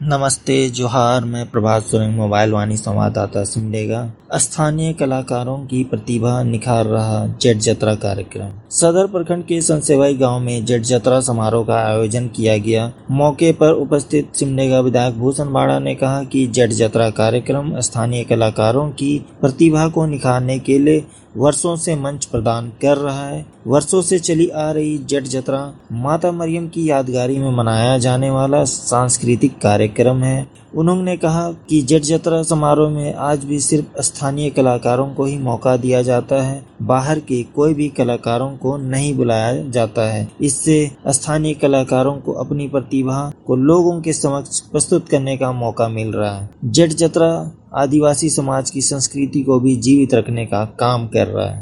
नमस्ते जोहार। मैं प्रभात सोरेन, मोबाइल वाणी संवाददाता सिमडेगा। स्थानीय कलाकारों की प्रतिभा निखार रहा जेठ जतरा कार्यक्रम। सदर प्रखंड के संसेवाई गांव में जेठ जतरा समारोह का आयोजन किया गया। मौके पर उपस्थित सिमडेगा विधायक भूषण बाड़ा ने कहा कि जेठ जतरा कार्यक्रम स्थानीय कलाकारों की प्रतिभा को निखारने के लिए वर्षों से मंच प्रदान कर रहा है। वर्षों से चली आ रही जेठ जतरा माता मरियम की यादगारी में मनाया जाने वाला सांस्कृतिक कार्यक्रम है। उन्होंने कहा कि जेठ जतरा समारोह में आज भी सिर्फ स्थानीय कलाकारों को ही मौका दिया जाता है, बाहर के कोई भी कलाकारों को नहीं बुलाया जाता है। इससे स्थानीय कलाकारों को अपनी प्रतिभा को लोगों के समक्ष प्रस्तुत करने का मौका मिल रहा है। जेठ जतरा आदिवासी समाज की संस्कृति को भी जीवित रखने का काम कर रहा है।